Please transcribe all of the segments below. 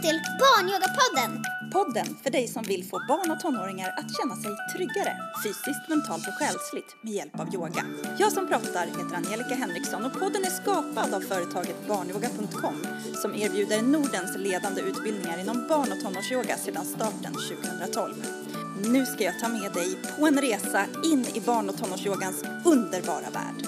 till Barnyogapodden! Podden för dig som vill få barn och tonåringar att känna sig tryggare, fysiskt, mentalt och själsligt med hjälp av yoga. Jag som pratar heter Angelica Henriksson och podden är skapad av företaget barnyoga.com som erbjuder Nordens ledande utbildningar inom barn- och tonårsyoga sedan starten 2012. Nu ska jag ta med dig på en resa in i barn- och tonårsyogans underbara värld.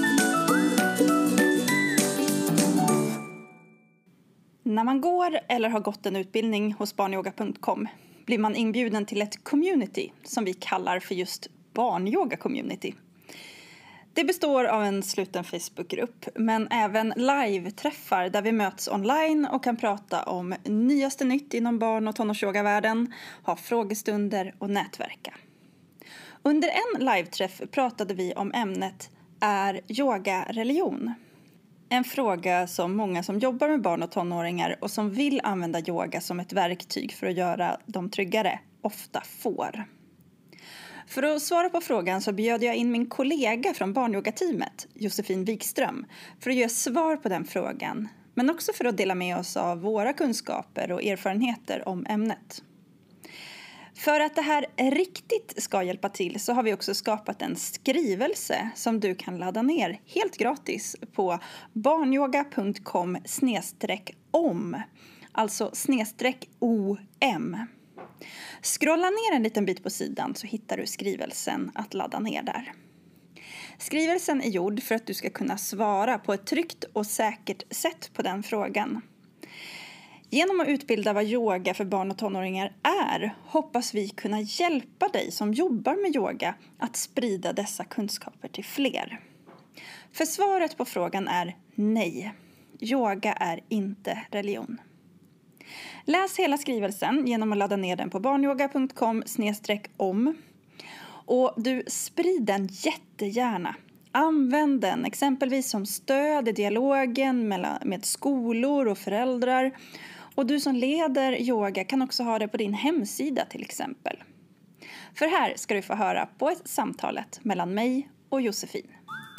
När man går eller har gått en utbildning hos barnyoga.com blir man inbjuden till ett community som vi kallar för just barnyoga-community. Det består av en sluten Facebookgrupp men även live-träffar där vi möts online och kan prata om nyaste nytt inom barn- och tonårsyogavärlden, ha frågestunder och nätverka. Under en live-träff pratade vi om ämnet Är yoga religion? En fråga som många som jobbar med barn och tonåringar och som vill använda yoga som ett verktyg för att göra dem tryggare ofta får. För att svara på frågan så bjöd jag in min kollega från barnyogateamet, Josefin Wikström, för att ge svar på den frågan. Men också för att dela med oss av våra kunskaper och erfarenheter om ämnet. För att det här riktigt ska hjälpa till så har vi också skapat en skrivelse som du kan ladda ner helt gratis på barnyoga.com/om, alltså /om. Scrolla ner en liten bit på sidan så hittar du skrivelsen att ladda ner där. Skrivelsen är gjord för att du ska kunna svara på ett tryggt och säkert sätt på den frågan. Genom att utbilda vad yoga för barn och tonåringar är hoppas vi kunna hjälpa dig som jobbar med yoga att sprida dessa kunskaper till fler. För svaret på frågan är nej. Yoga är inte religion. Läs hela skrivelsen genom att ladda ner den på barnyoga.com/om. Och du sprid den jättegärna. Använd den exempelvis som stöd i dialogen med skolor och föräldrar. Och du som leder yoga kan också ha det på din hemsida till exempel. För här ska du få höra på ett samtalet mellan mig och Josefin.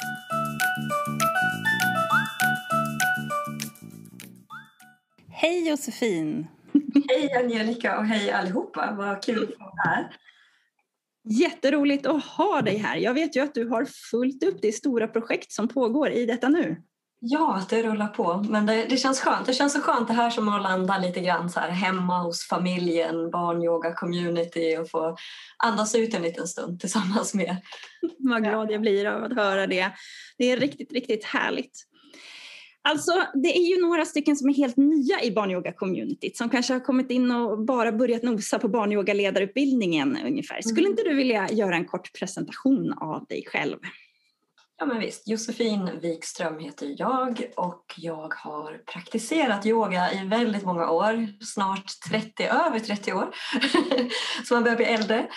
Hej Josefin! Hej Angelica och hej allihopa, vad kul att vara här. Jätteroligt att ha dig här. Jag vet ju att du har fullt upp det stora projekt som pågår i detta nu. Ja, det rullar på, men det känns skönt. Det känns så skönt det här som att landa lite grann så här hemma hos familjen, barnyoga-community och få andas ut en liten stund tillsammans med. Vad glad jag blir av att höra det. Det är riktigt, riktigt härligt. Alltså, det är ju några stycken som är helt nya i barnyoga-communityt som kanske har kommit in och bara börjat nosa på barnyoga-ledarutbildningen ungefär. Skulle inte du vilja göra en kort presentation av dig själv? Ja men visst, Josefin Wikström heter jag och jag har praktiserat yoga i väldigt många år, snart över 30 år, så man börjar bli äldre.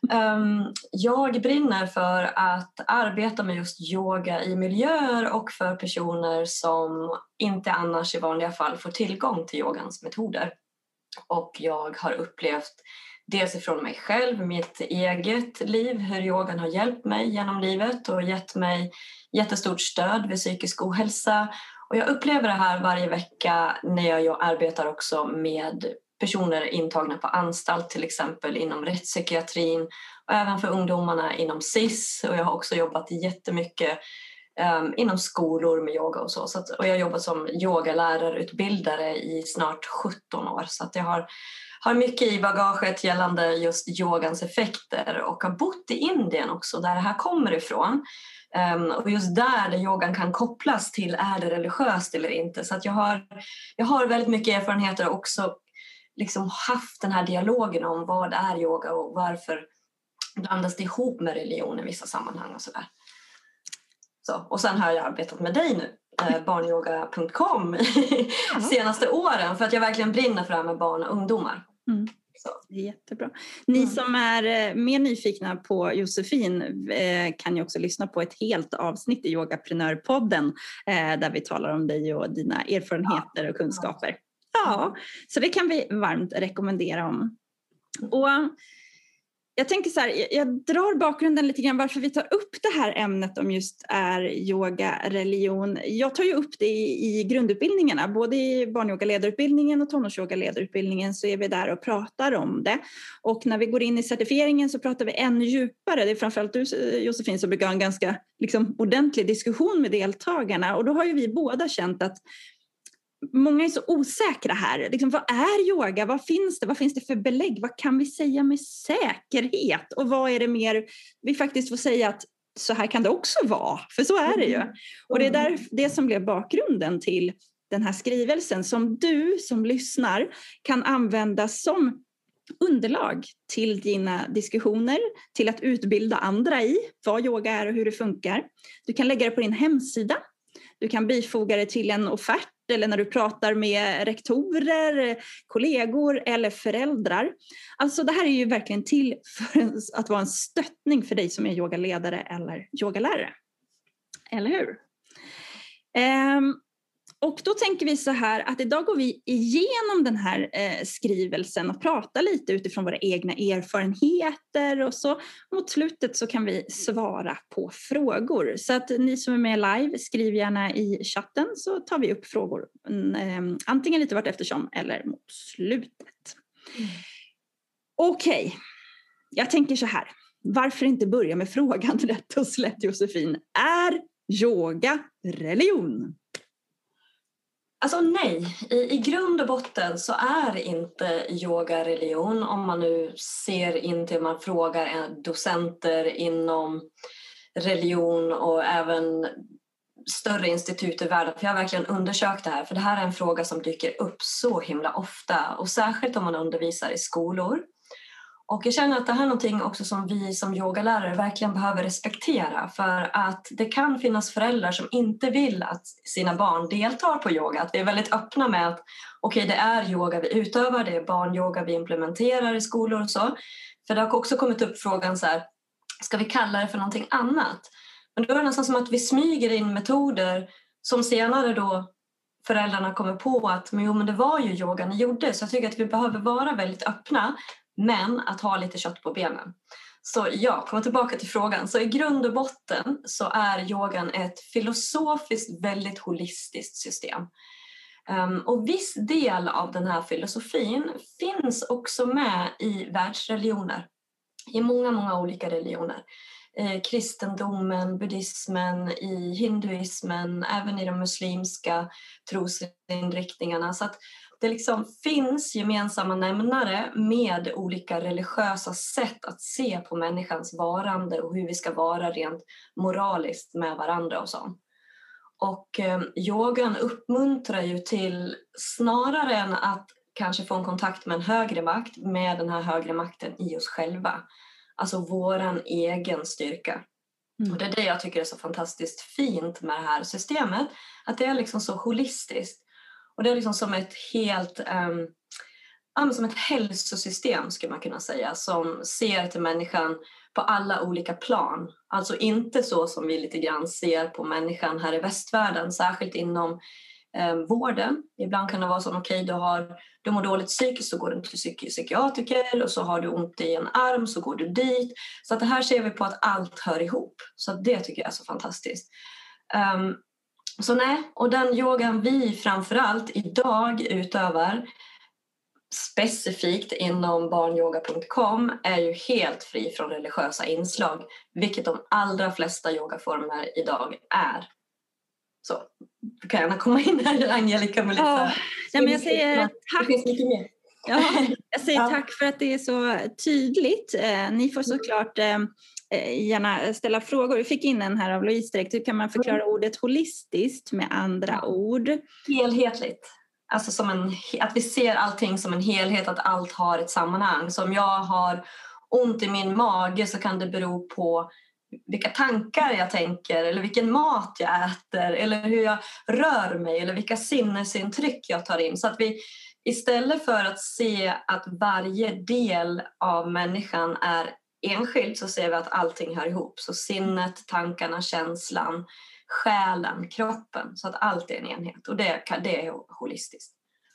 Jag brinner för att arbeta med just yoga i miljöer och för personer som inte annars i vanliga fall får tillgång till yogans metoder. Och jag har upplevt dels ifrån mig själv, mitt eget liv, hur yogan har hjälpt mig genom livet och gett mig jättestort stöd vid psykisk ohälsa. Och jag upplever det här varje vecka när jag arbetar också med personer intagna på anstalt, till exempel inom rättspsykiatrin och även för ungdomarna inom SIS. Och jag har också jobbat jättemycket inom skolor med yoga och så. Och jag har jobbat som yogalärarutbildare i snart 17 år. Så att jag har mycket i bagaget gällande just yogans effekter och har bott i Indien också där det här kommer ifrån. Och just där yogan kan kopplas till är det religiöst eller inte. Så att jag har väldigt mycket erfarenheter och också liksom haft den här dialogen om vad är yoga och varför blandas det ihop med religion i vissa sammanhang och sådär. Så, och sen har jag arbetat med dig nu, barnyoga.com senaste åren för att jag verkligen brinner för det här med barn och ungdomar. Mm. Det är jättebra. Ni som är mer nyfikna på Josefin kan ju också lyssna på ett helt avsnitt i Yogaprenörpodden där vi talar om dig och dina erfarenheter och kunskaper. Ja, så det kan vi varmt rekommendera om. Och Jag tänker så här, jag drar bakgrunden lite grann varför vi tar upp det här ämnet om just är yoga religion. Jag tar ju upp det i grundutbildningarna, både i barnyogaledarutbildningen och tonårsyogaledarutbildningen så är vi där och pratar om det. Och när vi går in i certifieringen så pratar vi ännu djupare. Det är framförallt du, Josefin, som brukar ha en ganska ordentlig diskussion med deltagarna. Och då har ju vi båda känt att många är så osäkra här. Vad är yoga? Vad finns det? Vad finns det för belägg? Vad kan vi säga med säkerhet? Och vad är det mer vi faktiskt får säga att så här kan det också vara? För så är det ju. Och det är det som blev bakgrunden till den här skrivelsen som du som lyssnar kan använda som underlag till dina diskussioner, till att utbilda andra i vad yoga är och hur det funkar. Du kan lägga det på din hemsida. Du kan bifoga det till en offert eller när du pratar med rektorer, kollegor eller föräldrar. Alltså det här är ju verkligen till för att vara en stöttning för dig som är yogaledare eller yogalärare. Eller hur? Och då tänker vi så här att idag går vi igenom den här skrivelsen och pratar lite utifrån våra egna erfarenheter och så mot slutet så kan vi svara på frågor. Så att ni som är med live, skriv gärna i chatten så tar vi upp frågor antingen lite vart eftersom eller mot slutet. Okej, jag tänker så här. Varför inte börja med frågan rätt och slätt, Josefin? Är yoga religion? Alltså nej, i grund och botten så är inte yoga religion om man nu ser in till man frågar docenter inom religion och även större institut i världen. För jag har verkligen undersökt det här för det här är en fråga som dyker upp så himla ofta och särskilt om man undervisar i skolor. Och jag känner att det här är någonting också som vi som yogalärare verkligen behöver respektera för att det kan finnas föräldrar som inte vill att sina barn deltar på yoga. Att vi är väldigt öppna med att okej, det är yoga vi utövar, det är barnyoga vi implementerar i skolor och så. För det har också kommit upp frågan så här, ska vi kalla det för någonting annat? Men då är det nästan som att vi smyger in metoder som senare då föräldrarna kommer på att men det var ju yoga ni gjorde. Så jag tycker att vi behöver vara väldigt öppna. Men att ha lite kött på benen. Så ja, komma tillbaka till frågan. Så i grund och botten så är yogan ett filosofiskt väldigt holistiskt system. Och viss del av den här filosofin finns också med i världsreligioner. I många, många olika religioner. Kristendomen, buddhismen, i hinduismen, även i de muslimska trosinriktningarna. Så att det liksom finns gemensamma nämnare med olika religiösa sätt att se på människans varande och hur vi ska vara rent moraliskt med varandra och så. Och yogan uppmuntrar ju till snarare än att kanske få en kontakt med en högre makt med den här högre makten i oss själva. Alltså våran egen styrka. Och det är det jag tycker är så fantastiskt fint med det här systemet. Att det är liksom så holistiskt. Och det är liksom som ett helt som ett hälsosystem skulle man kunna säga. Som ser till människan på alla olika plan. Alltså inte så som vi lite grann ser på människan här i västvärlden. Särskilt inom vården. Ibland kan det vara så okej, du mår dåligt psykiskt så går du till psykiatriker. Och så har du ont i en arm så går du dit. Så att det här ser vi på att allt hör ihop. Så att det tycker jag är så fantastiskt. Så nej, och den yogan vi framförallt idag utövar specifikt inom barnyoga.com är ju helt fri från religiösa inslag, vilket de allra flesta yogaformer idag är. Så du kan gärna komma in här, Angelica, med lite... men jag säger tack. Det finns mycket mer. Ja, jag säger tack för att det är så tydligt. Ni får såklart gärna ställa frågor. Vi fick in en här av Louise direkt. Hur kan man förklara ordet holistiskt med andra ord? Helhetligt. Alltså att vi ser allting som en helhet, att allt har ett sammanhang. Så om jag har ont i min mage så kan det bero på vilka tankar jag tänker eller vilken mat jag äter eller hur jag rör mig eller vilka sinnesintryck jag tar in. Så att vi istället för att se att varje del av människan är enskild så ser vi att allting hör ihop. Så sinnet, tankarna, känslan, själen, kroppen. Så att allt är en enhet och det är holistiskt.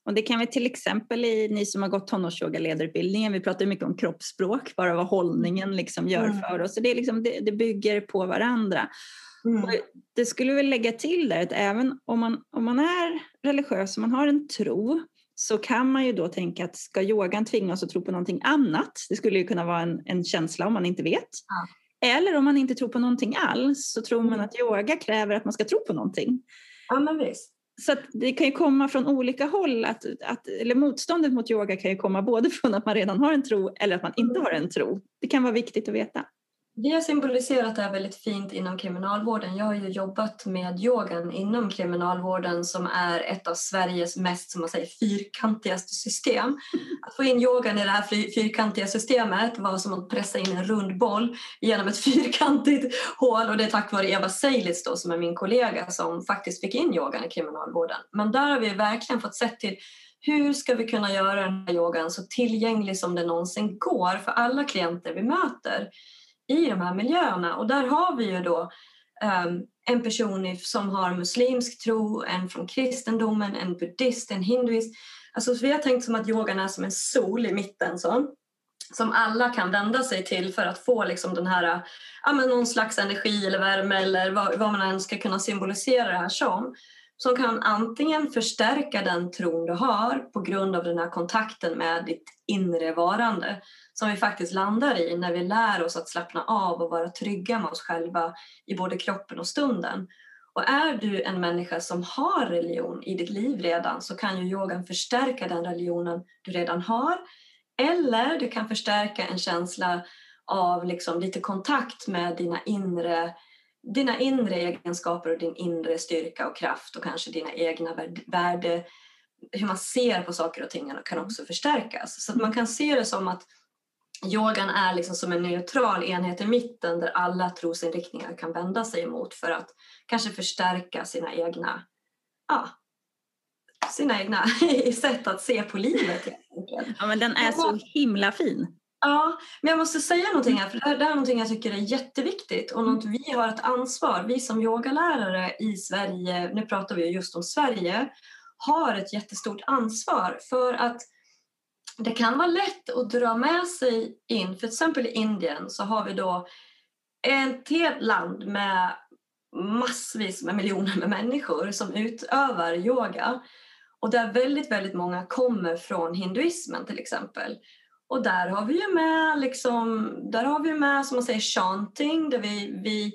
Och det kan vi till exempel ni som har gått tonårsyoga-ledarutbildningen, vi pratar mycket om kroppsspråk, bara vad hållningen liksom gör för oss. Så det, är liksom, det bygger på varandra. Och det skulle väl lägga till där att även om man är religiös och man har en tro, så kan man ju då tänka att ska yogan tvinga oss att tro på någonting annat? Det skulle ju kunna vara en känsla om man inte vet. Ja. Eller om man inte tror på någonting alls, så tror man att yoga kräver att man ska tro på någonting. Ja, men visst. Så att det kan ju komma från olika håll, eller motståndet mot yoga kan ju komma både från att man redan har en tro eller att man inte har en tro. Det kan vara viktigt att veta. Vi har symboliserat det här väldigt fint inom kriminalvården. Jag har ju jobbat med yogan inom kriminalvården som är ett av Sveriges mest, som man säger, fyrkantigaste system. Att få in yogan i det här fyrkantiga systemet var som att pressa in en rund boll genom ett fyrkantigt hål, och det är tack vare Eva Seilitz då, som är min kollega, som faktiskt fick in yogan i kriminalvården. Men där har vi verkligen fått sett till hur ska vi kunna göra den här yogan så tillgänglig som det någonsin går för alla klienter vi möter i de här miljöerna. Och där har vi ju då en person som har muslimsk tro, en från kristendomen, en buddhist, en hinduist. Alltså vi har tänkt som att yogan är som en sol i mitten så, som alla kan vända sig till för att få liksom den här, någon slags energi eller värme eller vad man än ska kunna symbolisera det här som kan antingen förstärka den tron du har på grund av den här kontakten med ditt inre varande, som vi faktiskt landar i när vi lär oss att slappna av och vara trygga med oss själva i både kroppen och stunden. Och är du en människa som har religion i ditt liv redan, så kan ju yogan förstärka den religionen du redan har. Eller du kan förstärka en känsla av liksom lite kontakt med dina inre egenskaper och din inre styrka och kraft, och kanske dina egna värde, hur man ser på saker och ting kan också förstärkas. Så att man kan se det som att yogan är liksom som en neutral enhet i mitten där alla trosinriktningar kan vända sig emot för att kanske förstärka sina egna sätt att se på livet. Ja, men den är så himla fin. Ja, men jag måste säga någonting här, för det här är någonting jag tycker är jätteviktigt och något vi har ett ansvar. Vi som yogalärare i Sverige, nu pratar vi just om Sverige, har ett jättestort ansvar för att det kan vara lätt att dra med sig in. För till exempel i Indien så har vi då ett helt land med massvis med miljoner med människor som utövar yoga. Och där väldigt, väldigt många kommer från hinduismen till exempel. Och där har vi ju med, som man säger, chanting, där vi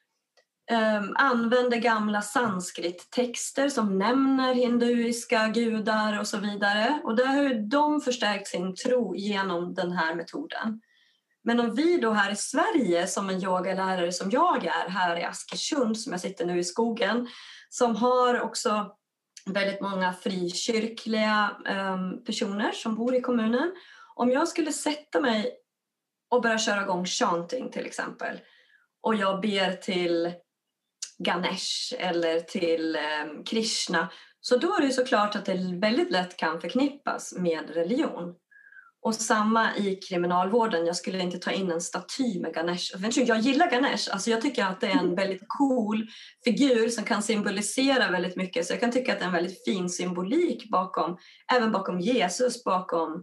använder gamla sanskrittexter som nämner hinduiska gudar och så vidare. Och där har de förstärkt sin tro genom den här metoden. Men om vi då här i Sverige, som en yogalärare som jag är här i Askersund, som jag sitter nu i skogen, som har också väldigt många frikyrkliga personer som bor i kommunen. Om jag skulle sätta mig och börja köra igång chanting till exempel, och jag ber till Ganesh eller till Krishna, så då är det såklart att det väldigt lätt kan förknippas med religion. Och samma i kriminalvården, jag skulle inte ta in en staty med Ganesh. Jag gillar Ganesh, alltså jag tycker att det är en väldigt cool figur som kan symbolisera väldigt mycket. Så jag kan tycka att det är en väldigt fin symbolik även bakom Jesus, bakom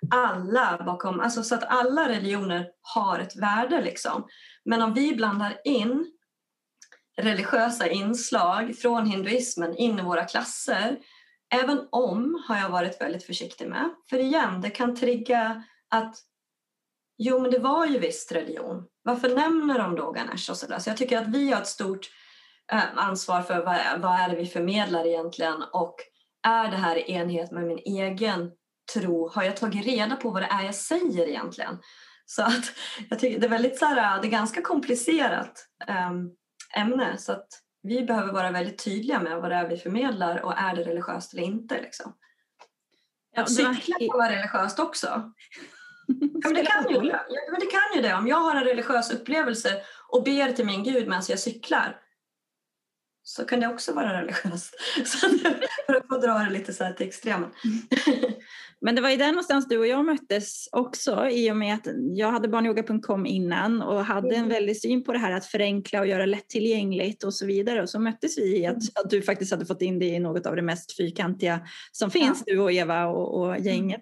alltså så att alla religioner har ett värde liksom. Men om vi blandar in religiösa inslag från hinduismen in i våra klasser, även om har jag varit väldigt försiktig med. För igen, det kan trigga att men det var ju visst religion. Varför nämner de då Ganesh och sådär? Så jag tycker att vi har ett stort ansvar för vad är det vi förmedlar egentligen, och är det här i enhet med min egen tro? Har jag tagit reda på vad det är jag säger egentligen? Så att jag tycker det är väldigt det är ganska komplicerat ämne, så att vi behöver vara väldigt tydliga med vad det är vi förmedlar, och är det religiöst eller inte liksom. Att cykla kan vara religiöst också. Men det kan ju det. Om jag har en religiös upplevelse och ber till min Gud medan jag cyklar, så kan det också vara religiöst. Så för att få dra det lite så här till extremen. Men det var ju där någonstans du och jag möttes också, i och med att jag hade barnyoga.com innan och hade en väldig syn på det här att förenkla och göra lättillgängligt och så vidare. Och så möttes vi i att du faktiskt hade fått in det i något av det mest fyrkantiga som finns, du och Eva och gänget.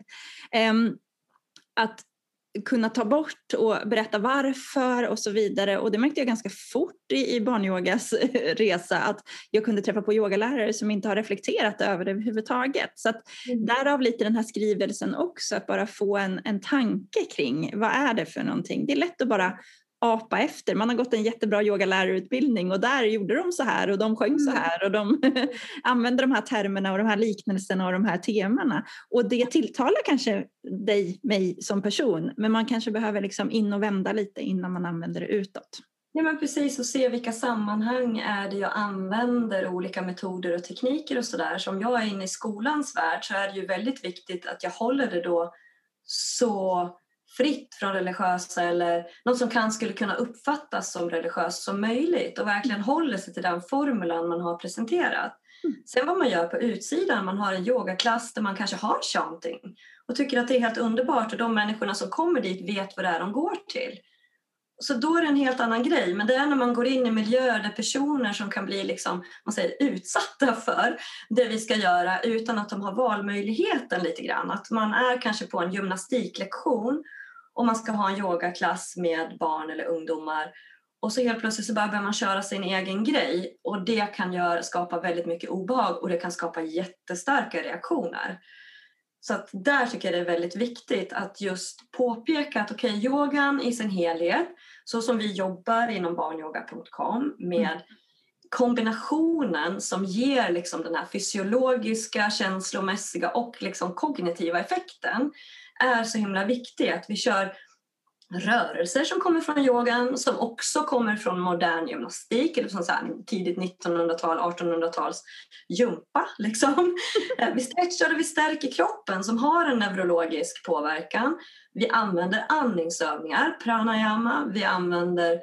Att kunna ta bort och berätta varför och så vidare. Och det märkte jag ganska fort i barnyogas resa, att jag kunde träffa på yogalärare som inte har reflekterat över det överhuvudtaget. Så att därav lite den här skrivelsen också, att bara få en tanke kring vad är det för någonting. Det är lätt att bara apa efter. Man har gått en jättebra yogalärarutbildning och där gjorde de så här och de sjöng så här och de använde de här termerna och de här liknelserna och de här temana. Och det tilltalar kanske mig som person, men man kanske behöver liksom in och vända lite innan man använder det utåt. Ja, men precis, och se vilka sammanhang är det jag använder olika metoder och tekniker och sådär. Så om jag är inne i skolans värld så är det ju väldigt viktigt att jag håller det då så fritt från religiösa eller något som skulle kunna uppfattas som religiöst som möjligt och verkligen håller sig till den formulan man har presenterat. Sen vad man gör på utsidan, man har en yogaklass där man kanske har chanting och tycker att det är helt underbart och de människorna som kommer dit vet vad det är de går till. Så då är det en helt annan grej, men det är när man går in i miljöer där personer som kan bli liksom, utsatta för det vi ska göra utan att de har valmöjligheten lite grann. Att man är kanske på en gymnastiklektion och man ska ha en yogaklass med barn eller ungdomar och så helt plötsligt så börjar man köra sin egen grej och det kan skapa väldigt mycket obehag och det kan skapa jättestarka reaktioner. Så att där tycker jag det är väldigt viktigt att just påpeka att yogan i sin helhet, så som vi jobbar inom barnyoga.com med kombinationen som ger liksom den här fysiologiska, känslomässiga och liksom kognitiva effekten är så himla viktig. Att vi kör rörelser som kommer från yogan, som också kommer från modern gymnastik eller från så här tidigt 1900-tal, 1800-tals jumpa liksom. Vi stretchar och vi stärker kroppen som har en neurologisk påverkan. Vi använder andningsövningar, pranayama, vi använder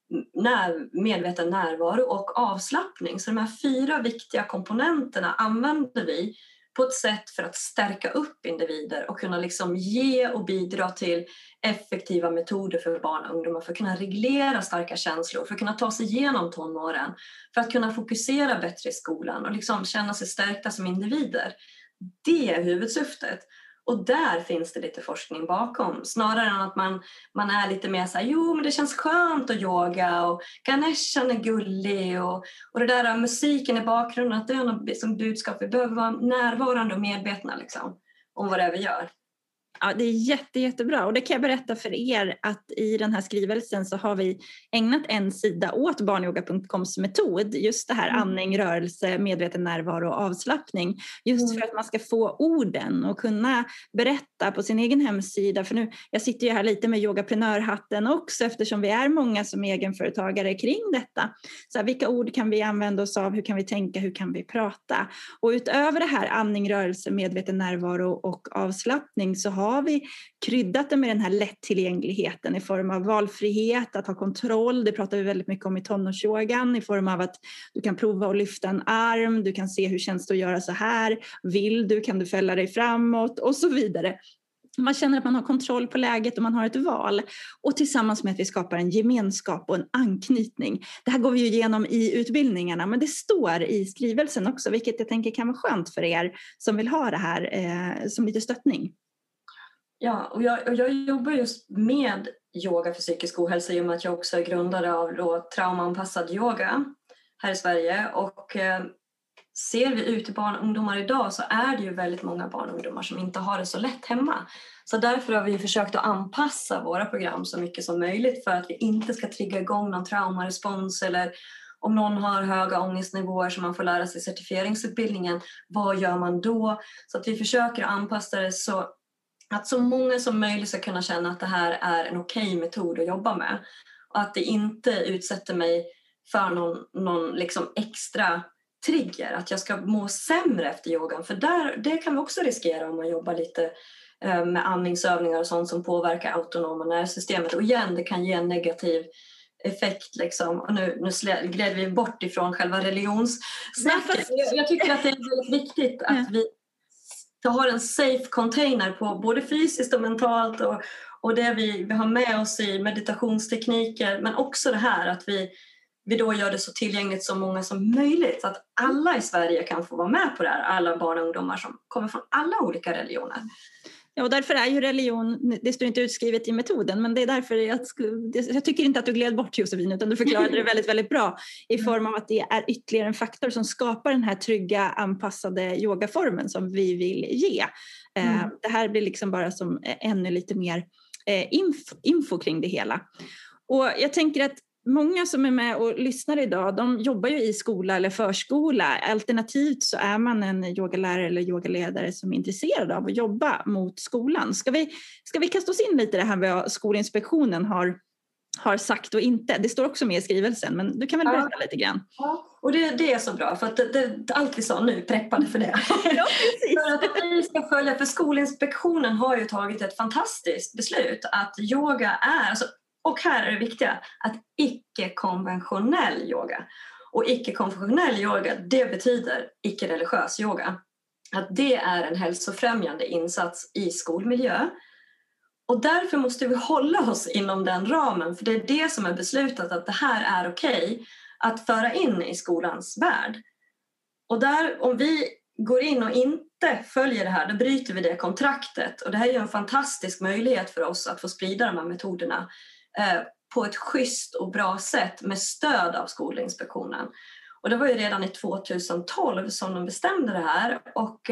medveten närvaro och avslappning. Så de här 4 viktiga komponenterna använder vi på ett sätt för att stärka upp individer och kunna liksom ge och bidra till effektiva metoder för barn och ungdomar för att kunna reglera starka känslor, för att kunna ta sig igenom tonåren, för att kunna fokusera bättre i skolan och liksom känna sig stärkta som individer. Det är huvudsyftet. Och där finns det lite forskning bakom. Snarare än att man är lite mer så här, men det känns skönt att yoga och Ganeshan är gullig och det där musiken i bakgrunden, att det är något som budskap. Vi behöver vara närvarande och medvetna liksom, om vad det är vi gör. Ja, det är jättebra. Och det kan jag berätta för er att i den här skrivelsen så har vi ägnat en sida åt barnyoga.coms metod. Just det här andning, rörelse, medveten närvaro och avslappning. Just för att man ska få orden och kunna berätta på sin egen hemsida. För nu, jag sitter ju här lite med yogaprenörhatten också, eftersom vi är många som egenföretagare kring detta. Så här, vilka ord kan vi använda oss av? Hur kan vi tänka? Hur kan vi prata? Och utöver det här andning, rörelse, medveten närvaro och avslappning så har vi kryddat det med den här lättillgängligheten i form av valfrihet, att ha kontroll. Det pratar vi väldigt mycket om i tonårsyogan, i form av att du kan prova att lyfta en arm, du kan se hur känns det att göra så här, vill du kan du fälla dig framåt och så vidare. Man känner att man har kontroll på läget och man har ett val. Och tillsammans med att vi skapar en gemenskap och en anknytning. Det här går vi ju igenom i utbildningarna, men det står i skrivelsen också, vilket jag tänker kan vara skönt för er som vill ha det här som lite stöttning. Ja, och jag jobbar just med yoga för psykisk ohälsa i och med att jag också är grundare av traumaanpassad yoga här i Sverige. Och ser vi ut till barn och ungdomar idag så är det ju väldigt många barn och ungdomar som inte har det så lätt hemma. Så därför har vi försökt att anpassa våra program så mycket som möjligt för att vi inte ska trigga igång någon traumarespons eller om någon har höga ångestnivåer som man får lära sig i certifieringsutbildningen, vad gör man då? Så att vi försöker anpassa det så att så många som möjligt ska kunna känna att det här är en okej metod att jobba med. Och att det inte utsätter mig för någon liksom extra trigger. Att jag ska må sämre efter yogan. För det kan vi också riskera om man jobbar lite med andningsövningar och sånt som påverkar autonoma nervsystemet. Och igen, det kan ge en negativ effekt. Liksom. Och nu gled vi bort ifrån själva religionssnacket. Jag tycker att det är väldigt viktigt att vi har en safe container på både fysiskt och mentalt och det vi har med oss i meditationstekniker, men också det här att vi då gör det så tillgängligt så många som möjligt så att alla i Sverige kan få vara med på det här, alla barn och ungdomar som kommer från alla olika religioner. Ja, och därför är ju religion, det står inte utskrivet i metoden, men det är därför jag tycker inte att du gled bort, Josefin, utan du förklarade det väldigt, väldigt bra i form av att det är ytterligare en faktor som skapar den här trygga, anpassade yogaformen som vi vill ge. Det här blir liksom bara som ännu lite mer info kring det hela. Och jag tänker att många som är med och lyssnar idag, de jobbar ju i skola eller förskola. Alternativt så är man en yogalärare eller yogaledare som är intresserad av att jobba mot skolan. Ska vi kasta oss in lite i det här med vad Skolinspektionen har sagt och inte? Det står också med i skrivelsen, men du kan väl berätta lite grann. Ja, och det är så bra för att allt vi sa nu preppade för det. Ja, precis. För att vi ska följa, för Skolinspektionen har ju tagit ett fantastiskt beslut att yoga är, alltså, och här är det viktiga, att icke-konventionell yoga. Och icke-konventionell yoga, det betyder icke-religiös yoga. Att det är en hälsofrämjande insats i skolmiljö. Och därför måste vi hålla oss inom den ramen, för det är det som är beslutat att det här är okej att föra in i skolans värld. Och där, om vi går in och inte följer det här, då bryter vi det kontraktet. Och det här är ju en fantastisk möjlighet för oss att få sprida de här metoderna på ett schysst och bra sätt med stöd av Skolinspektionen. Och det var ju redan i 2012 som de bestämde det här. Och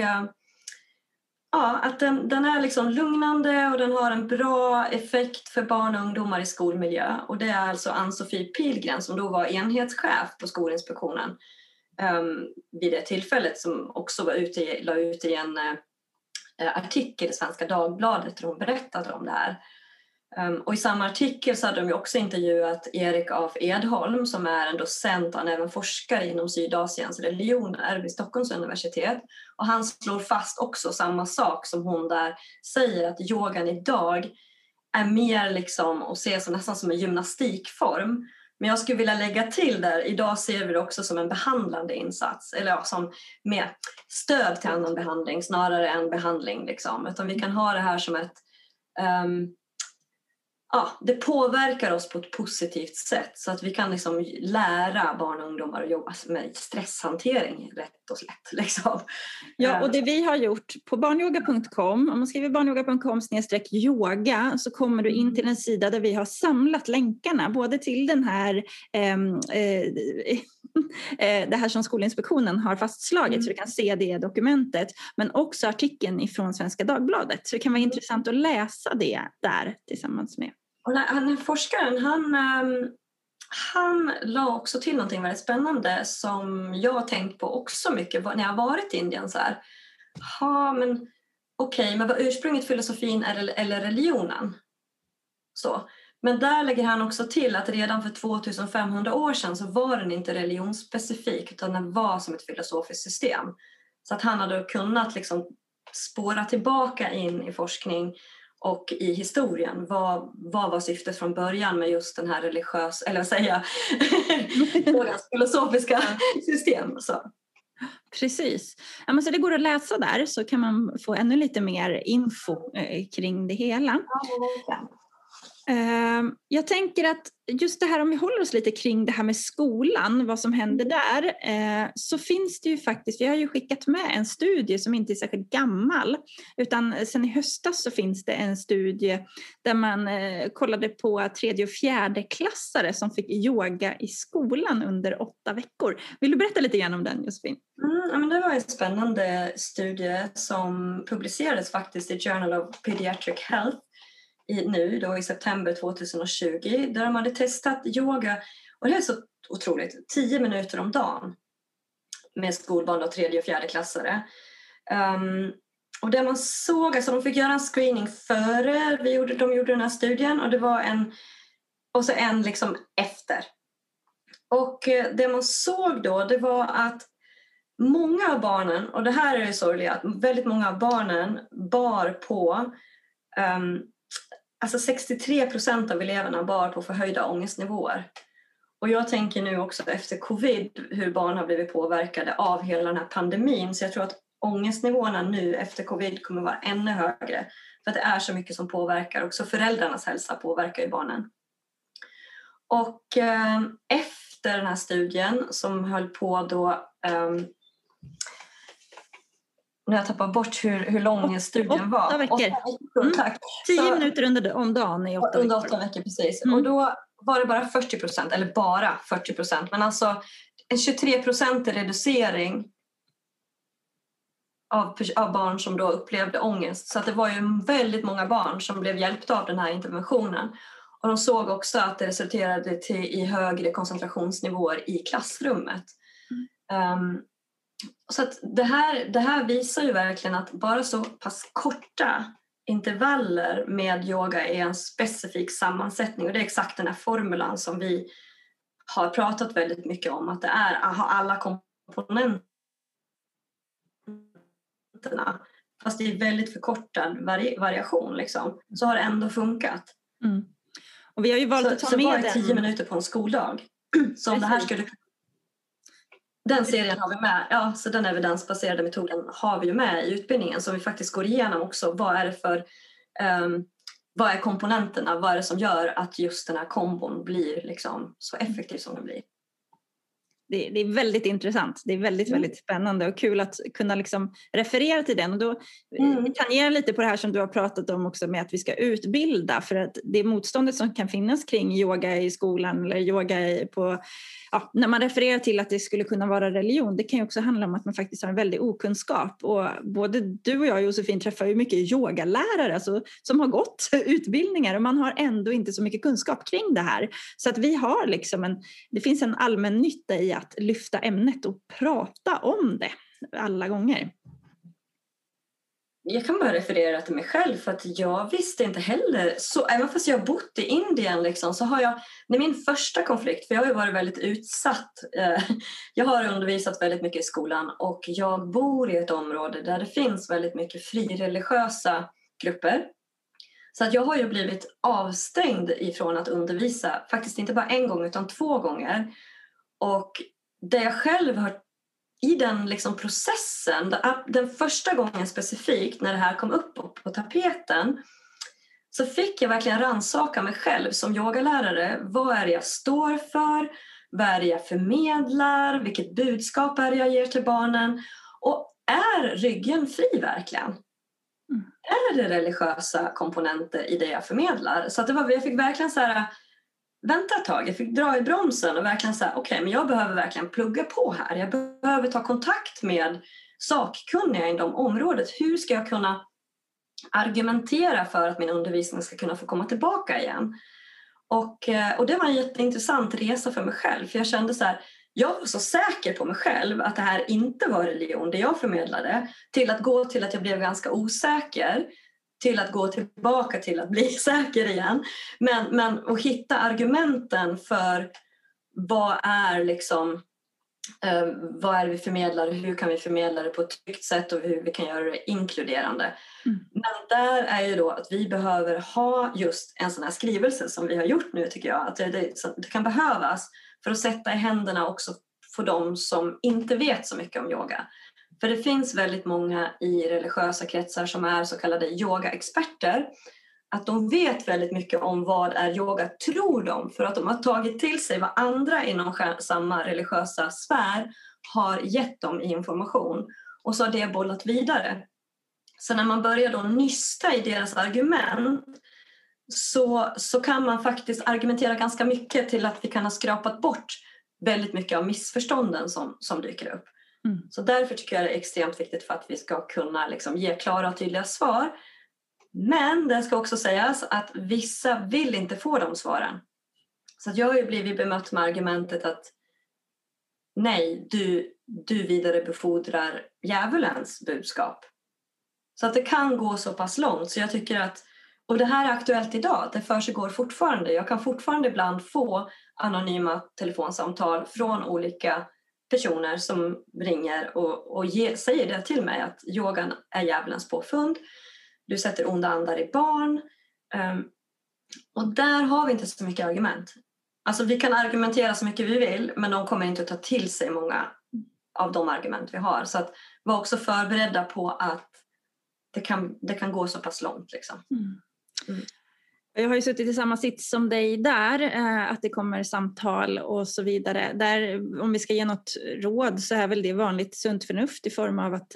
att den är liksom lugnande och den har en bra effekt för barn och ungdomar i skolmiljö. Och det är alltså Ann-Sofie Pilgren som då var enhetschef på Skolinspektionen vid det tillfället, som också la ut i en artikel i Svenska Dagbladet där hon berättade om det här. Och i samma artikel så hade de ju också intervjuat Erik af Edholm som är en docent och även forskare inom Sydasiens religioner vid Stockholms universitet. Och han slår fast också samma sak som hon där säger, att yogan idag är mer liksom att se som nästan som en gymnastikform. Men jag skulle vilja lägga till där, idag ser vi det också som en behandlande insats. Eller som med stöd till annan behandling snarare än behandling. Liksom. Utan vi kan ha det här som ett... det påverkar oss på ett positivt sätt så att vi kan liksom lära barn och ungdomar att jobba med stresshantering rätt och slätt. Liksom. Ja, och det vi har gjort på barnyoga.com, om man skriver barnyoga.com/yoga så kommer du in till en sida där vi har samlat länkarna både till den här det här som Skolinspektionen har fastslagit så du kan se det dokumentet, men också artikeln ifrån Svenska Dagbladet, så det kan vara intressant att läsa det där tillsammans med. Och den forskaren, han la också till någonting väldigt spännande som jag har tänkt på också mycket när jag har varit i Indien. Så här. Men vad ursprunget filosofin eller religionen? Så. Men där lägger han också till att redan för 2500 år sedan så var den inte religionsspecifik utan den var som ett filosofiskt system. Så att han hade kunnat liksom spåra tillbaka in i forskning och i historien. Vad var syftet från början med just den här filosofiska system. Så. Precis. Ja, men så det går att läsa där så kan man få ännu lite mer info kring det hela. Ja. Jag tänker att just det här, om vi håller oss lite kring det här med skolan, vad som händer där, så finns det ju faktiskt, vi har ju skickat med en studie som inte är särskilt gammal, utan sen i höstas så finns det en studie där man kollade på 3:e och 4:e klassare som fick yoga i skolan under 8 veckor. Vill du berätta lite grann om den, Josefin? Men det var en spännande studie som publicerades faktiskt i Journal of Pediatric Health nu då i september 2020, där de hade testat yoga, och det är så otroligt, 10 minuter om dagen med skolbarn och 3:e och 4:e klassare. Och det man såg, alltså de fick göra en screening före de gjorde den här studien, och det var en liksom efter. Och det man såg då, det var att många av barnen, och det här är det sorgliga, att väldigt många av barnen bar på 63% av eleverna bar på förhöjda ångestnivåer. Och jag tänker nu också efter covid hur barn har blivit påverkade av hela den här pandemin. Så jag tror att ångestnivåerna nu efter covid kommer vara ännu högre. För att det är så mycket som påverkar. Också föräldrarnas hälsa påverkar ju barnen. Och efter den här studien som höll på då... Nu har jag tappat bort hur lång studien var. 8 veckor. 8 veckor, tack. 10 minuter om dagen i 8 veckor. Under 8 veckor, precis. Och då var det bara 40%, eller bara 40%. Men alltså en 23% reducering av barn som då upplevde ångest. Så att det var ju väldigt många barn som blev hjälpta av den här interventionen. Och de såg också att det resulterade i högre koncentrationsnivåer i klassrummet. Så att det här visar ju verkligen att bara så pass korta intervaller med yoga är en specifik sammansättning. Och det är exakt den här formulan som vi har pratat väldigt mycket om. Att det är att ha alla komponenterna. Fast det är väldigt förkortad variation. Liksom, så har det ändå funkat. Och vi har ju valt att ta med så bara 10 minuter på en skoldag. Så om det här skulle... Den serien har vi med. Ja, så den evidensbaserade metoden har vi ju med i utbildningen. Så vi faktiskt går igenom också vad är komponenterna? Vad är det som gör att just den här kombon blir liksom så effektiv som den blir? Det är väldigt intressant. Det är väldigt spännande och kul att kunna liksom referera till den. Och då tangerar lite på det här som du har pratat om också med att vi ska utbilda. För att det motståndet som kan finnas kring yoga i skolan eller yoga när man refererar till att det skulle kunna vara religion, det kan ju också handla om att man faktiskt har en väldig okunskap. Och både du och jag, Josefin, träffar ju mycket yogalärare som har gått utbildningar och man har ändå inte så mycket kunskap kring det här. Så att vi har liksom det finns en allmän nytta i att lyfta ämnet och prata om det alla gånger. Jag kan bara referera till mig själv för att jag visste inte heller, så även fast jag har bott i Indien liksom, så har jag, när min första konflikt, för jag har ju varit väldigt utsatt, jag har undervisat väldigt mycket i skolan och jag bor i ett område där det finns väldigt mycket frireligiösa grupper. Så att jag har ju blivit avstängd ifrån att undervisa, faktiskt inte bara en gång utan 2 gånger. Och det jag själv har i den liksom processen, den första gången specifikt när det här kom upp på tapeten, så fick jag verkligen rannsaka mig själv som yogalärare. Vad är det jag står för? Vad är det jag förmedlar? Vilket budskap är det jag ger till barnen? Och är ryggen fri verkligen? Är det religiösa komponenter i det jag förmedlar? Så att jag fick verkligen så här... Vänta ett tag, jag fick dra i bromsen och verkligen säga okej, men jag behöver verkligen plugga på här. Jag behöver ta kontakt med sakkunniga inom området. Hur ska jag kunna argumentera för att min undervisning ska kunna få komma tillbaka igen? Och det var en jätteintressant resa för mig själv. För jag kände så här, jag var så säker på mig själv att det här inte var religion, det jag förmedlade. Till att jag blev ganska osäker. Till att gå tillbaka till att bli säker igen. Men att hitta argumenten för vad är det vi förmedlar, hur kan vi förmedla det på ett tryggt sätt och hur vi kan göra det inkluderande. Men där är ju då att vi behöver ha just en sån här skrivelse som vi har gjort nu, tycker jag. Att det kan behövas för att sätta i händerna också för de som inte vet så mycket om yoga. För det finns väldigt många i religiösa kretsar som är så kallade yogaexperter. Att de vet väldigt mycket om vad är yoga, tror de. För att de har tagit till sig vad andra inom samma religiösa sfär har gett dem i information. Och så har det bollat vidare. Så när man börjar då nysta i deras argument så kan man faktiskt argumentera ganska mycket till att vi kan ha skrapat bort väldigt mycket av missförstånden som dyker upp. Så därför tycker jag det är extremt viktigt för att vi ska kunna ge klara och tydliga svar. Men det ska också sägas att vissa vill inte få de svaren. Så att jag har ju blivit bemött med argumentet att nej, du vidarebefordrar djävulens budskap. Så att det kan gå så pass långt. Så jag tycker att, och det här är aktuellt idag, det försiggår fortfarande. Jag kan fortfarande ibland få anonyma telefonsamtal från olika personer som ringer och säger det till mig att yogan är djävulens påfund. Du sätter onda andar i barn. Och där har vi inte så mycket argument. Alltså vi kan argumentera så mycket vi vill, men de kommer inte att ta till sig många av de argument vi har. Så att vara också förberedda på att det kan gå så pass långt. Liksom. Jag har ju suttit i samma sits som dig där, att det kommer samtal och så vidare. Där, om vi ska ge något råd så är väl det vanligt sunt förnuft i form av att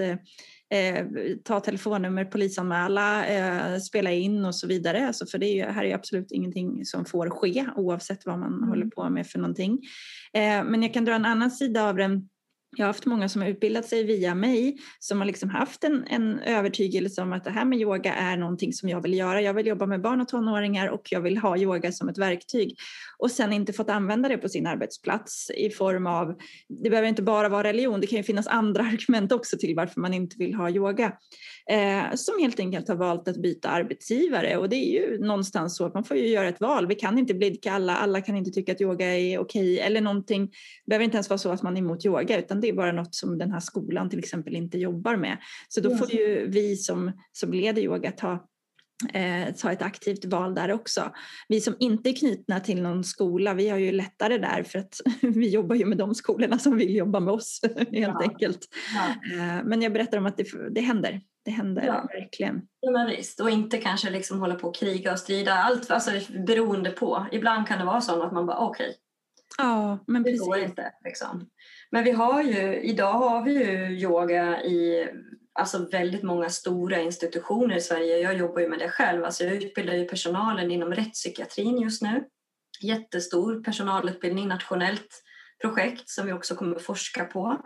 ta telefonnummer, polisanmäla, spela in och så vidare. Alltså för här är absolut ingenting som får ske oavsett vad man håller på med för någonting. Men jag kan dra en annan sida av den. Jag har haft många som har utbildat sig via mig som har liksom haft en övertygelse om att det här med yoga är någonting som jag vill göra. Jag vill jobba med barn och tonåringar och jag vill ha yoga som ett verktyg. Och sen inte fått använda det på sin arbetsplats i form av, det behöver inte bara vara religion, det kan ju finnas andra argument också till varför man inte vill ha yoga. Som helt enkelt har valt att byta arbetsgivare, och det är ju någonstans så att man får ju göra ett val. Vi kan inte blidka alla kan inte tycka att yoga är okej eller någonting. Det behöver inte ens vara så att man är emot yoga, utan det är bara något som den här skolan till exempel inte jobbar med. Så då får ju vi som leder yoga ta ett aktivt val där också. Vi som inte är knutna till någon skola, vi har ju lättare där för att vi jobbar ju med de skolorna som vill jobba med oss helt enkelt. Men jag berättar om att det händer. Det händer verkligen. Ja, men visst. Och inte kanske liksom hålla på och kriga och strida. Allt alltså, beroende på. Ibland kan det vara så att man bara okej. Ja, men det precis. går inte liksom. Men idag har vi ju yoga i alltså väldigt många stora institutioner i Sverige. Jag jobbar ju med det själv. Alltså jag utbildar ju personalen inom rättspsykiatrin just nu. Jättestor personalutbildning, nationellt projekt som vi också kommer att forska på.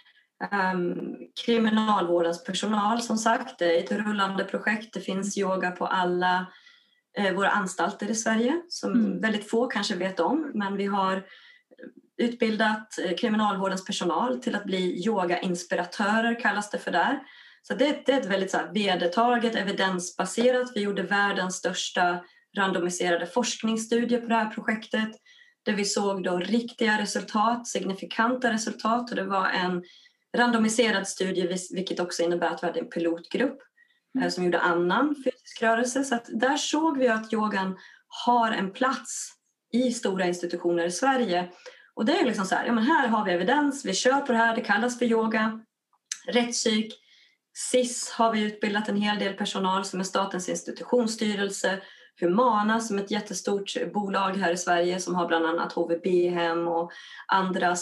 Kriminalvårdens personal som sagt, det är ett rullande projekt. Det finns yoga på alla våra anstalter i Sverige som väldigt få kanske vet om. Men vi har utbildat kriminalvårdens personal till att bli yogainspiratörer kallas det för där. Så det är ett väldigt så här vedertaget, evidensbaserat. Vi gjorde världens största randomiserade forskningsstudie på det här projektet. Där vi såg då riktiga resultat, signifikanta resultat. Och det var en randomiserad studie, vilket också innebär att vi hade en pilotgrupp som gjorde annan fysisk rörelse. Så att där såg vi att yogan har en plats i stora institutioner i Sverige. Och det är liksom så här, ja men här har vi evidens, vi kör på det här, det kallas för yoga. Rättspsyk, SIS har vi utbildat en hel del personal som är Statens institutionsstyrelse. Humana som ett jättestort bolag här i Sverige som har bland annat HVB-hem och andra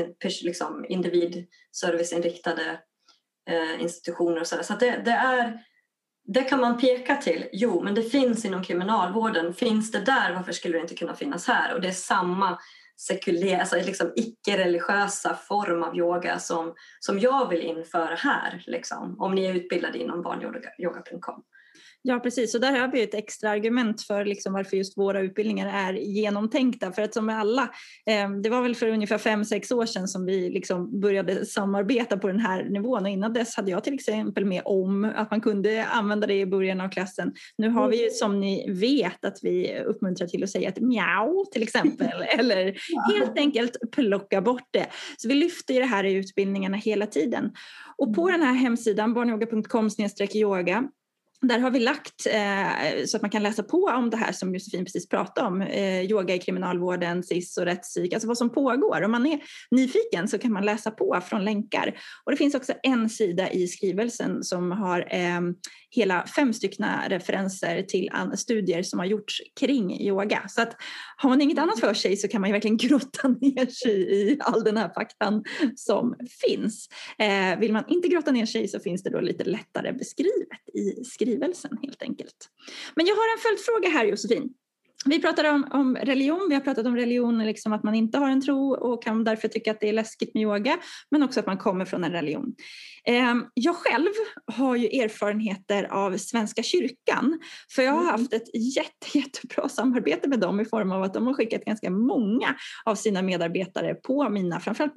individserviceinriktade institutioner och sådär. Så att det kan man peka till. Jo, men det finns inom kriminalvården. Finns det där, varför skulle det inte kunna finnas här? Och det är samma sekulära, alltså liksom icke-religiösa form av yoga som jag vill införa här. Liksom, om ni är utbildade inom barnyoga.com. Ja, precis. Och där har vi ett extra argument för liksom varför just våra utbildningar är genomtänkta. För att som med alla, det var väl för ungefär 5-6 år sedan som vi liksom började samarbeta på den här nivån. Och innan dess hade jag till exempel med om att man kunde använda det i början av klassen. Nu har vi ju som ni vet att vi uppmuntrar till att säga ett mjau till exempel. Eller helt enkelt plocka bort det. Så vi lyfter ju det här i utbildningarna hela tiden. Och på den här hemsidan barnyoga.com/yoga där har vi lagt så att man kan läsa på om det här som Josefin precis pratade om. Yoga i kriminalvården, SIS och rättspsyk. Alltså vad som pågår. Om man är nyfiken så kan man läsa på från länkar. Och det finns också en sida i skrivelsen som har hela 5 referenser till studier som har gjorts kring yoga. Så att har man inget annat för sig så kan man ju verkligen grotta ner sig i all den här faktan som finns. Vill man inte grotta ner sig så finns det då lite lättare beskrivet i skrivelsen helt enkelt. Men jag har en följdfråga här, Josefin. Vi pratade om religion, vi har pratat om religion, liksom att man inte har en tro och kan därför tycka att det är läskigt med yoga, men också att man kommer från en religion. Jag själv har ju erfarenheter av Svenska kyrkan, för jag har haft ett jättebra samarbete med dem i form av att de har skickat ganska många av sina medarbetare på mina framförallt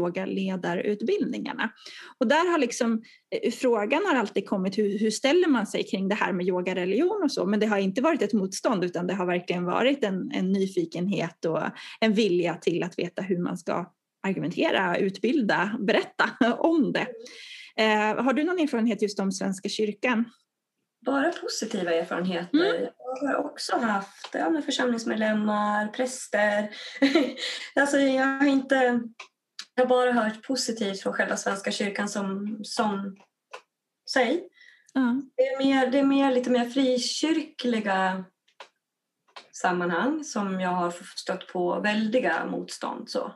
barnyogaledarutbildningarna. Och där har liksom frågan har alltid kommit hur ställer man sig kring det här med yoga, religion och så, men det har inte varit ett motstånd utan det har verkligen varit en nyfikenhet och en vilja till att veta hur man ska argumentera, utbilda, berätta om det. Har du någon erfarenhet just om Svenska kyrkan? Bara positiva erfarenheter. Jag har också haft med församlingsmedlemmar, präster. Alltså jag har inte Jag har bara hört positivt från själva Svenska kyrkan som sig. Det är mer lite mer frikyrkliga sammanhang som jag har stött på väldiga motstånd. Så.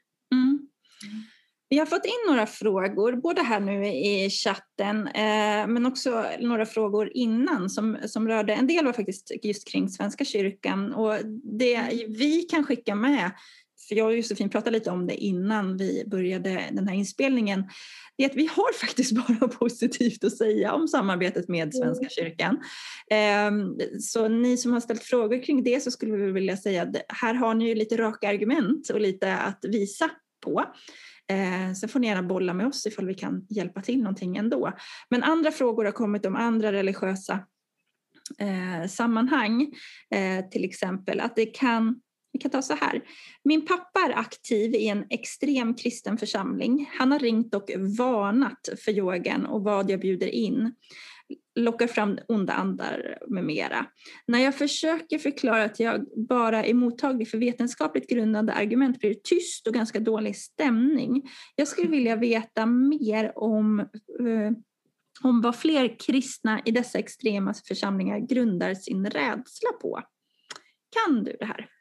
Vi har fått in några frågor, både här nu i chatten men också några frågor innan som rörde, en del var faktiskt just kring Svenska kyrkan, och det vi kan skicka med, för jag och Josefin pratade lite om det innan vi började den här inspelningen, är att vi har faktiskt bara positivt att säga om samarbetet med Svenska kyrkan. Så ni som har ställt frågor kring det, så skulle vi vilja säga att här har ni ju lite raka argument och lite att visa på. Sen får ni gärna bolla med oss ifall vi kan hjälpa till någonting ändå. Men andra frågor har kommit om andra religiösa sammanhang. Till exempel att vi kan ta så här. Min pappa är aktiv i en extrem kristen församling. Han har ringt och varnat för yogan och vad jag bjuder in. Lockar fram onda andar med mera. När jag försöker förklara att jag bara är mottaglig för vetenskapligt grundade argument blir det tyst och ganska dålig stämning. Jag skulle vilja veta mer om vad fler kristna i dessa extrema församlingar grundar sin rädsla på. Kan du det här?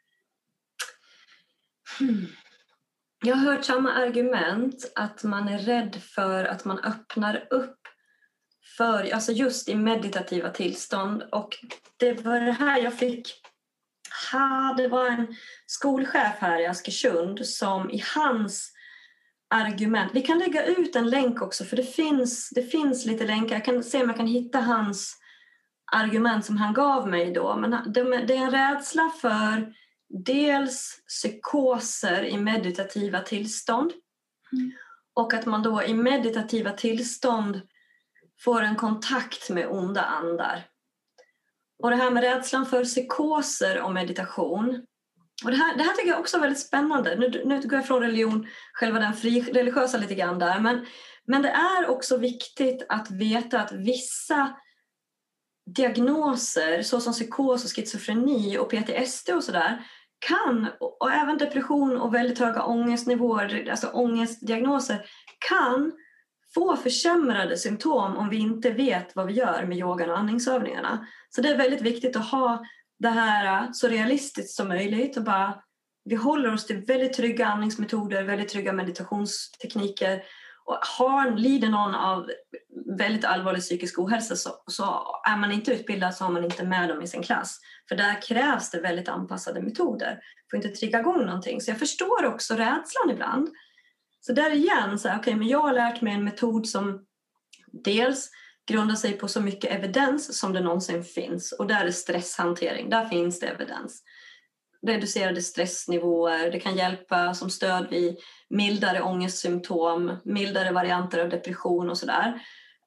Jag har hört samma argument, att man är rädd för att man öppnar upp för, alltså just i meditativa tillstånd. Och det var det här jag fick. Det var en skolchef här i Askersund som i hans argument, vi kan lägga ut en länk också, för det finns lite länkar. Jag kan se om jag kan hitta hans argument som han gav mig då. Men det är en rädsla för dels psykoser i meditativa tillstånd. Och att man då i meditativa tillstånd får en kontakt med onda andar. Och det här med rädslan för psykoser och meditation. Och det här tycker jag också är väldigt spännande. Nu går jag från religion, själva den frireligiösa lite grann där. Men det är också viktigt att veta att vissa diagnoser, såsom psykos och schizofreni och PTSD och sådär, kan, och även depression och väldigt höga ångestnivåer, alltså ångestdiagnoser, kan få försämrade symptom om vi inte vet vad vi gör med yogan och andningsövningarna. Så det är väldigt viktigt att ha det här så realistiskt som möjligt och bara, vi håller oss till väldigt trygga andningsmetoder, väldigt trygga meditationstekniker. Och lider någon av väldigt allvarlig psykisk ohälsa så är man inte utbildad, så har man inte med dem i sin klass. För där krävs det väldigt anpassade metoder för att inte trigga igång någonting. Så jag förstår också rädslan ibland. Så där igen, men jag har lärt mig en metod som dels grundar sig på så mycket evidens som det någonsin finns. Och där är stresshantering, där finns det evidens. Reducerade stressnivåer, det kan hjälpa som stöd vid mildare ångestsymptom, mildare varianter av depression och sådär.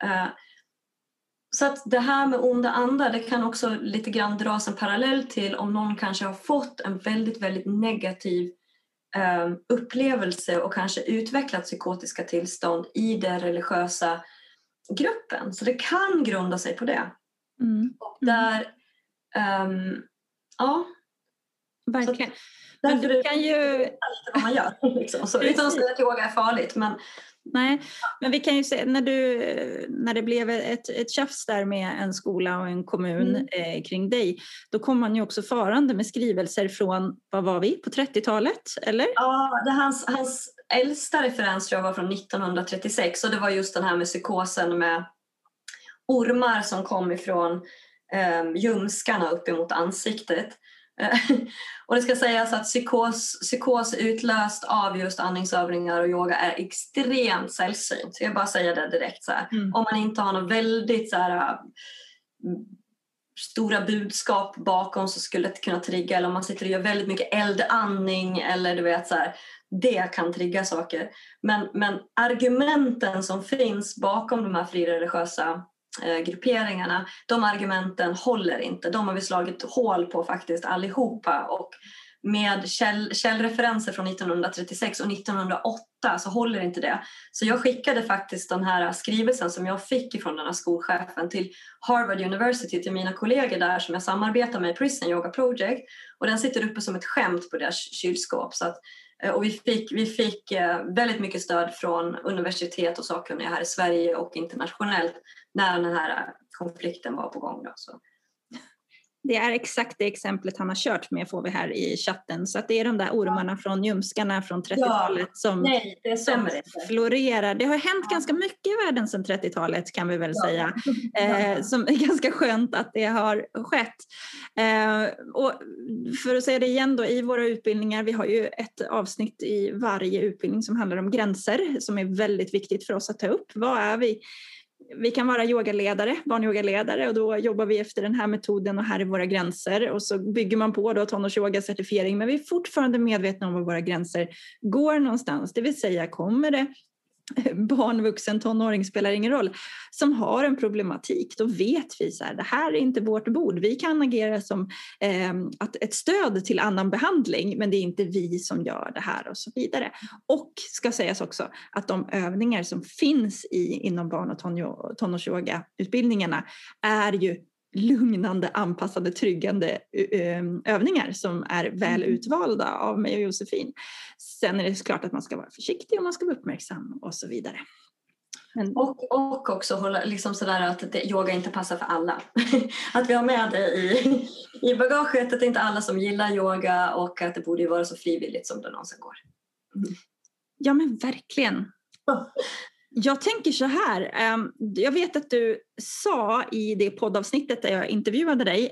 Så att det här med onda andar, det kan också lite grann dras en parallell till om någon kanske har fått en väldigt, väldigt negativ upplevelse och kanske utvecklat psykotiska tillstånd i den religiösa gruppen. Så det kan grunda sig på det. Och där, ja. Verkligen. Men du kan ju... vad man gör. Liksom. Så, utan att säga att yoga är farligt. Nej, men vi kan ju se, när det blev ett tjafs där med en skola och en kommun kring dig, då kom man ju också farande med skrivelser från, vad var vi, på 30-talet, eller? Ja, hans äldsta referens tror jag var från 1936, och det var just den här med psykosen med ormar som kom ifrån ljumskarna upp emot ansiktet. Och det ska sägas att psykos utlöst av just andningsövningar och yoga är extremt sällsynt. Jag bara säger det direkt så här. Om man inte har något väldigt så här, stora budskap bakom, så skulle det kunna trigga, eller om man sitter och gör väldigt mycket eldandning, eller du vet så här, det kan trigga saker. Men argumenten som finns bakom de här frireligiösa grupperingarna, de argumenten håller inte. De har vi slagit hål på faktiskt allihopa, och med källreferenser från 1936 och 1908 så håller inte det. Så jag skickade faktiskt den här skrivelsen som jag fick ifrån den här skolchefen till Harvard University, till mina kollegor där som jag samarbetar med i Prison Yoga Project. Och den sitter uppe som ett skämt på deras kylskåp. Så att, och vi fick väldigt mycket stöd från universitet och sakkunniga här i Sverige och internationellt när den här konflikten var på gång. Då, så. Det är exakt det exemplet han har kört med, får vi här i chatten. Så att det är de där ormarna från ljumskarna från 30-talet som florerar. Det har hänt ganska mycket i världen sedan 30-talet kan vi väl säga. Som är ganska skönt att det har skett. Och för att säga det igen då, i våra utbildningar, vi har ju ett avsnitt i varje utbildning som handlar om gränser som är väldigt viktigt för oss att ta upp. Vad är vi? Vi kan vara yogaledare, barnyogaledare, och då jobbar vi efter den här metoden och här är våra gränser, och så bygger man på då tonårsyoga-certifiering, men vi är fortfarande medvetna om var våra gränser går någonstans. Det vill säga, kommer det barn, vuxen, tonåring, spelar ingen roll, som har en problematik, då vet vi så här, det här är inte vårt bord. Vi kan agera som ett stöd till annan behandling, men det är inte vi som gör det här och så vidare. Och ska sägas också att de övningar som finns inom barn- och tonårsyoga-utbildningarna är ju lugnande, anpassade, tryggande övningar som är väl utvalda av mig och Josefin. Sen är det klart att man ska vara försiktig och man ska vara uppmärksam och så vidare. Men... Och också hålla liksom sådär att yoga inte passar för alla. Att vi har med det i bagaget, att det är inte alla som gillar yoga och att det borde ju vara så frivilligt som det någonsin går. Ja, men verkligen. Jag tänker så här, jag vet att du sa i det poddavsnittet där jag intervjuade dig,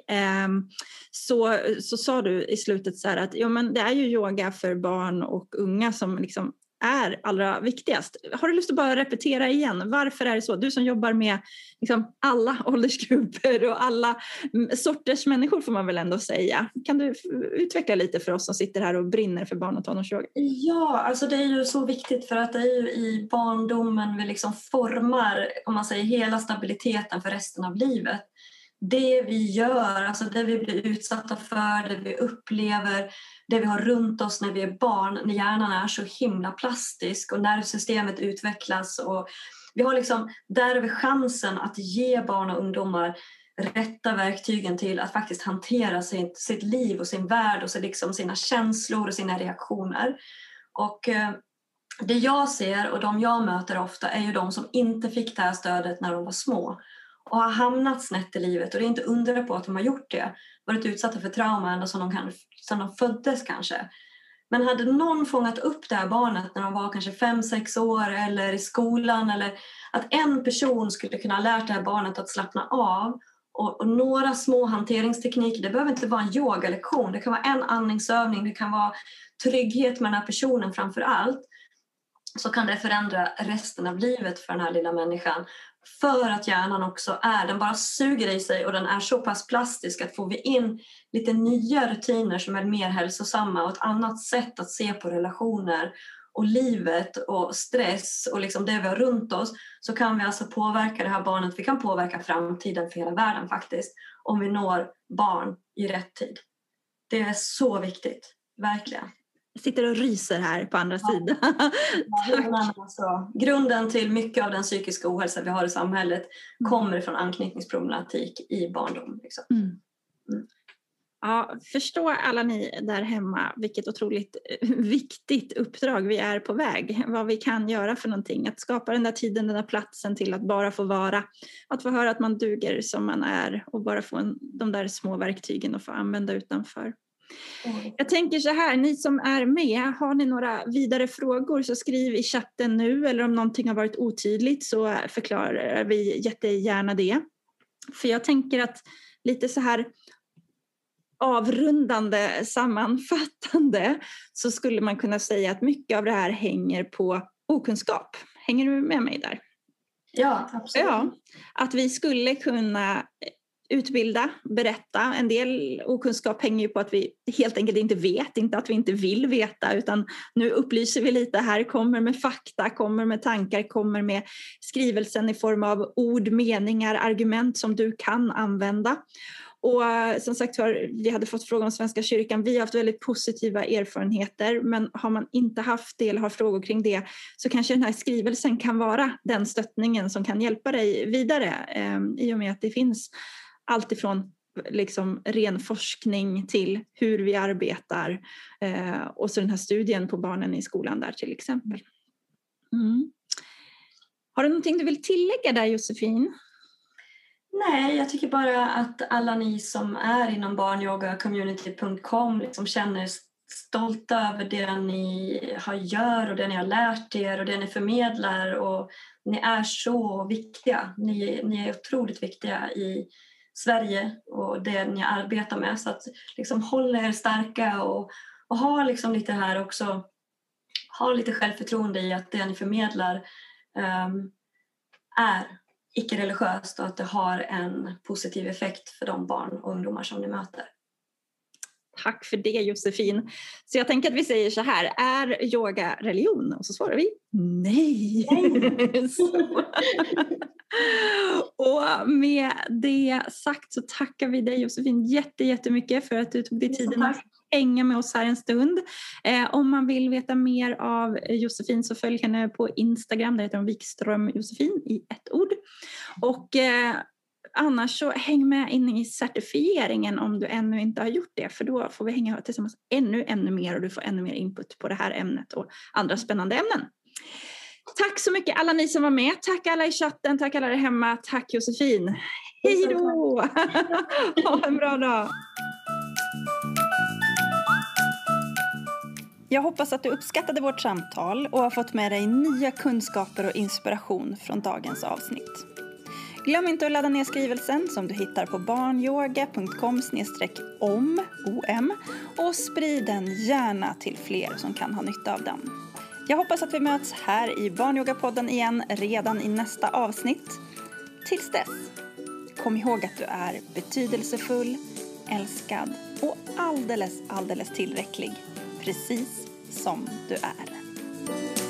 så sa du i slutet så här att ja, men det är ju yoga för barn och unga som liksom är allra viktigast. Har du lust att bara repetera igen? Varför är det så? Du som jobbar med liksom alla åldersgrupper och alla sorters människor får man väl ändå säga. Kan du utveckla lite för oss som sitter här och brinner för barn- och tonårsyoga? Ja, alltså det är ju så viktigt för att det är ju i barndomen vi liksom formar, om man säger, hela stabiliteten för resten av livet. Det vi gör, alltså det vi blir utsatta för, det vi upplever, det vi har runt oss när vi är barn, när hjärnan är så himla plastisk och nervsystemet utvecklas, och vi har liksom, där har vi chansen att ge barn och ungdomar rätta verktygen till att faktiskt hantera sitt liv och sin värld och så liksom sina känslor och sina reaktioner. Och det jag ser och de jag möter ofta är ju de som inte fick det här stödet när de var små och har hamnat snett i livet, och det är inte undra på att de har gjort det, varit utsatta för trauma ända som de föddes kanske. Men hade någon fångat upp det här barnet när de var kanske 5-6 år eller i skolan, eller att en person skulle kunna ha lärt det här barnet att slappna av, och några små hanteringstekniker, det behöver inte vara en yogalektion, det kan vara en andningsövning, det kan vara trygghet med den här personen framför allt, så kan det förändra resten av livet för den här lilla människan. För att hjärnan också den bara suger i sig och den är så pass plastisk att får vi in lite nya rutiner som är mer hälsosamma och ett annat sätt att se på relationer och livet och stress och liksom det vi har runt oss, så kan vi alltså påverka det här barnet. Vi kan påverka framtiden för hela världen faktiskt, om vi når barn i rätt tid. Det är så viktigt, verkligen. Jag sitter och ryser här på andra sidan. Alltså, grunden till mycket av den psykiska ohälsa vi har i samhället kommer från anknytningsproblematik i barndom. Liksom. Ja, förstå alla ni där hemma vilket otroligt viktigt uppdrag vi är på väg. Vad vi kan göra för någonting. Att skapa den där tiden, den där platsen till att bara få vara. Att få höra att man duger som man är och bara få de där små verktygen att få använda utanför. Jag tänker så här, ni som är med, har ni några vidare frågor så skriv i chatten nu, eller om någonting har varit otydligt så förklarar vi jättegärna det. För jag tänker att lite så här avrundande, sammanfattande, så skulle man kunna säga att mycket av det här hänger på okunskap. Hänger du med mig där? Ja, absolut. Ja, att vi skulle kunna utbilda, berätta. En del okunskap hänger ju på att vi helt enkelt inte vet, inte att vi inte vill veta, utan nu upplyser vi lite här, kommer med fakta, kommer med tankar, kommer med skrivelsen i form av ord, meningar, argument som du kan använda. Och som sagt, vi hade fått frågor om Svenska kyrkan. Vi har haft väldigt positiva erfarenheter, men har man inte haft det eller har frågor kring det, så kanske den här skrivelsen kan vara den stöttningen som kan hjälpa dig vidare, i och med att det finns allt ifrån liksom ren forskning till hur vi arbetar, och så den här studien på barnen i skolan där till exempel. Har du någonting du vill tillägga där, Josefin? Nej, jag tycker bara att alla ni som är inom barnyogacommunity.com liksom känner stolta över det ni gör och det ni har lärt er och det ni förmedlar, och ni är så viktiga. Ni är otroligt viktiga i Sverige och det ni arbetar med, så att liksom håll er starka och ha liksom lite här också, ha lite självförtroende i att det ni förmedlar är icke-religiöst och att det har en positiv effekt för de barn och ungdomar som ni möter. Tack för det, Josefin. Så jag tänker att vi säger så här: är yoga religion? Och så svarar vi nej. Och med det sagt så tackar vi dig, Josefin, jättemycket för att du tog dig tiden att hänga med oss här en stund. Om man vill veta mer av Josefin så följ henne på Instagram. Där heter hon Wikström Josefin i ett ord. Och annars så häng med in i certifieringen om du ännu inte har gjort det. För då får vi hänga tillsammans ännu mer och du får ännu mer input på det här ämnet och andra spännande ämnen. Tack så mycket alla ni som var med. Tack alla i chatten, tack alla där hemma. Tack Josefin. Hej då! Ha en bra dag. Jag hoppas att du uppskattade vårt samtal och har fått med dig nya kunskaper och inspiration från dagens avsnitt. Glöm inte att ladda ner skrivelsen som du hittar på barnyoga.com/om och sprid den gärna till fler som kan ha nytta av den. Jag hoppas att vi möts här i Barnyogapodden igen redan i nästa avsnitt. Tills dess, kom ihåg att du är betydelsefull, älskad och alldeles tillräcklig, precis som du är.